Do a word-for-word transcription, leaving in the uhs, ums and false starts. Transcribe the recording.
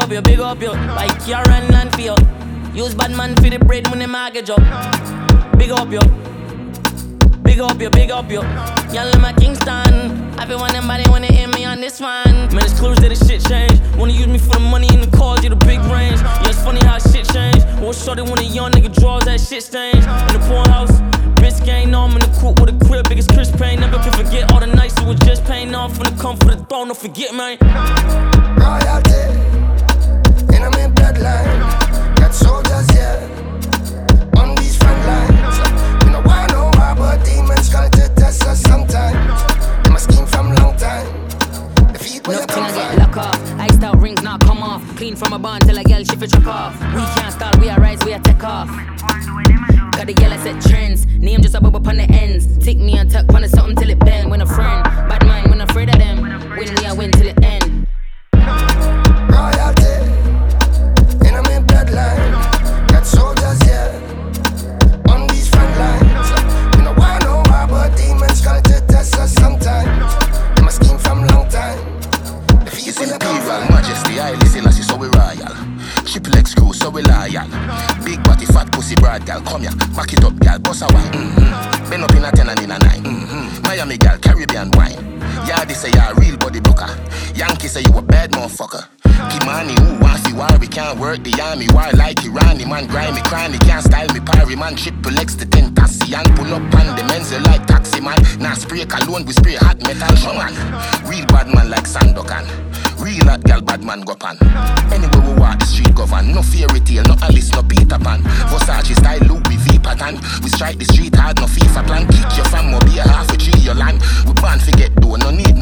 up you, big up you. Like Karen and for you. Use bad man for the bread when the mortgage up. Big up you. Big up you, big up you. Y'all in my Kingston. Everyone and body wanna hear me on this one. Man, it's close that the shit change. Wanna use me for the money in the cars, you the big range. Yeah, it's funny how shit change. Well, shorty when a young nigga draws that shit stains. In the porn house, bitch gang, no, I'm in the coop with a crib, biggest Chris Payne. Never can forget all the nights it was just paying off. When it come for the throne, don't forget, man. Royalty, and I'm in bloodline. Got soldiers, yeah, on these front lines. We no want no war, but demons come to test us sometimes. I'm a scheme from long time. The feet will Nothing I get lock off. Iced out rings not come off. Clean from a bond till a girl shift it truck off. We can't stall, we a rise, we a take off. Got the yellow set trends. Name just a bubble upon the ends. Tick me and tuck on the something till it bend. When a friend, bad mind, when afraid of them. Win we a win till it end. Royalty, and I'm in bloodline. Got soldiers, yeah, on these front lines. We no want no war, but demons come to test us sometimes. I'm a scheme from long time. The feet It's will imperial majesty, I listen as so we royal. Triple X crew, so we loyal. Big body, fat pussy, broad gal, come here, back it up, gal, boss a wine. Mm-hmm. Bend up in a ten and in a nine. Mm-hmm. Miami gal, Caribbean wine. Yeah, they say you're a real body blocker. Yankee say you a bad motherfucker. Kimani, who wants the war, we can't work the army. War like Irani, man, grimy, cranny, can't style me, parry, man. Triple X, the ten taxi, and pull up on the men's like taxi, man. Nah, spray cologne, we spray hot metal, show man. Real bad man like Sandokan. Real hot gal, bad man go pan. Anyway we walk the street govern. No fairy tale, no Alice, no Peter Pan. Versace style, Louis V pattern. We strike the street hard, no FIFA plan. Kick your fam, or be a half a tree your land. We can't forget though, no need